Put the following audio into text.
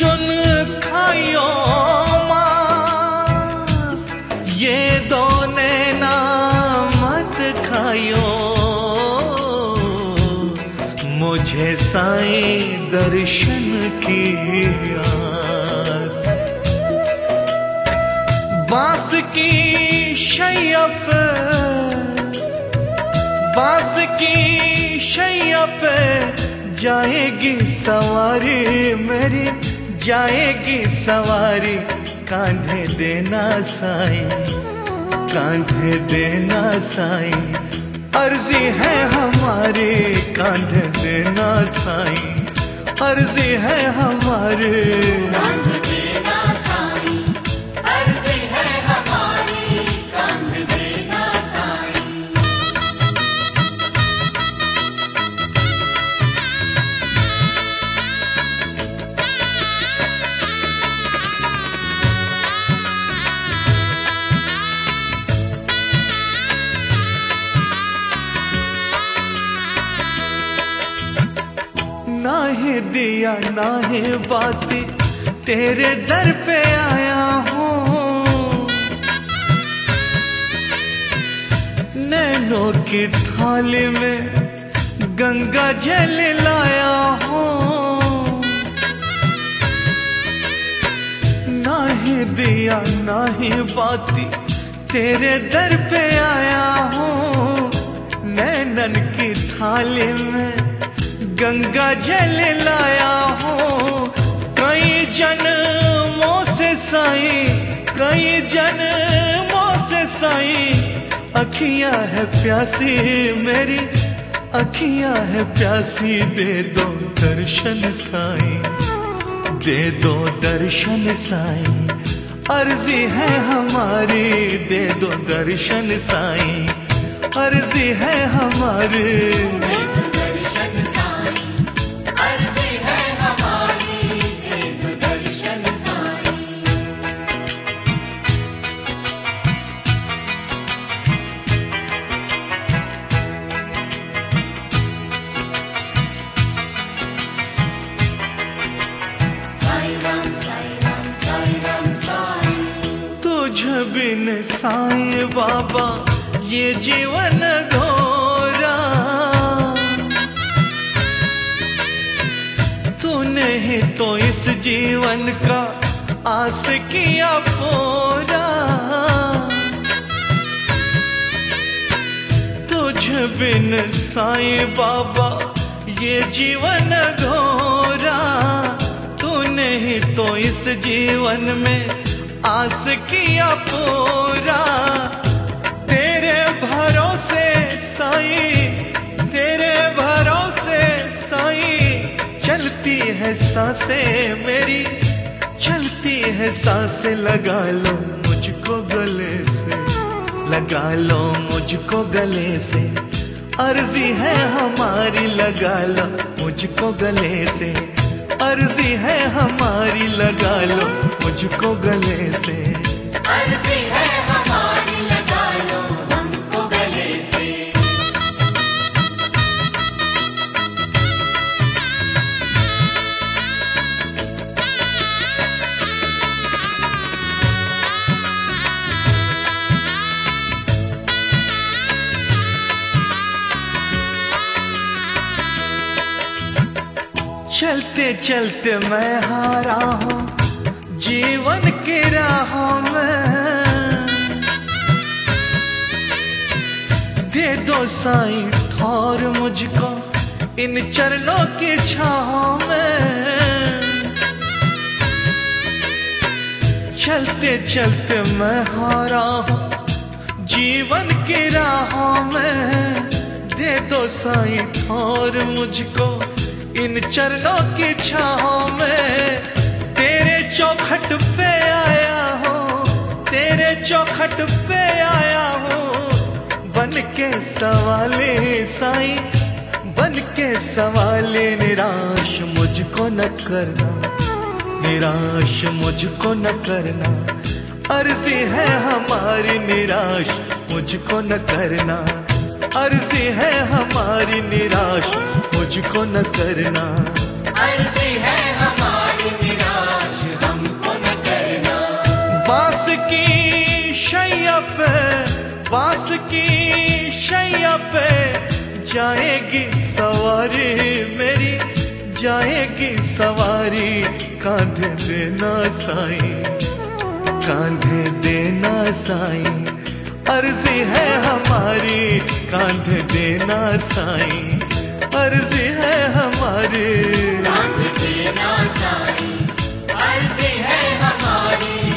चुन खाइयो मांस, ये दो नैना मत खाइयो। मुझे साईं दर्शन की आस। बांस की शैया पे, बांस की शैया पे जाएगी सवारी मेरी, जाएगी सवारी। कांधे देना साईं, कांधे देना साईं, अर्जी है हमारी। कांधे देना साईं, अर्जी है हमारी। कांधे देना साईं, अर्जी है हमारी। कांधे देना साईं। ना ही दिया ना ही बाती तेरे दर पे आया हूँ। नैनों की थाली में गंगा जल लाया हूँ। ना ही दिया ना ही बाती तेरे दर पे आया हूँ। नैनन की थाली में गंगा जल लाया हूँ। कई जन्मों से साईं, कई जन्मों से साईं, अखियां है प्यासी मेरी, अखियां है प्यासी। दे दो दर्शन साईं, दे दो दर्शन साईं, अर्जी है हमारी। दे दो दर्शन साईं, अर्जी है हमारी। बिन साईं बाबा ये जीवन घोरा, तूने ही तो इस जीवन का आस किया पूरा। तुझ बिन साईं बाबा ये जीवन घोरा, तूने ही तो इस जीवन में आस किया पूरा। तेरे भरोसे साईं, तेरे भरोसे साईं, चलती है सांसें मेरी, चलती है सांसें। लगा लो मुझको गले से, लगा लो मुझको गले से, अर्जी है हमारी। लगा लो मुझको गले से, अर्जी है हमारी। लगा लो मुझको गले से, अर्जी है हमारी। लगा लो हमको गले से। चलते चलते मैं हारा हूँ जीवन की राहों में। दे दो साईं ठौर मुझको इन चरणों की छाहों में। चलते चलते मैं हारा हूँ जीवन की राहों में। दे दो साईं ठौर मुझको इन चरणों की छाहों में। तेरे चौखट पे आया हूँ, तेरे चौखट पे आया हूँ। बन के सवाले साईं, बन के सवाले। निराश मुझको न करना, निराश मुझको न करना, अर्जी है हमारी। निराश मुझको न करना, अर्जी है हमारी। निराश मुझको न करना, अर्जी है हमारी। निराश की शैया पे, बांस की शैया पे जाएगी सवारी मेरी, जाएगी सवारी। कांधे देना साईं, कांधे देना साईं, अर्जी है हमारी। कांधे देना साईं, अर्जी है हमारी। कांधे देना साईं, अर्जी है हमारी।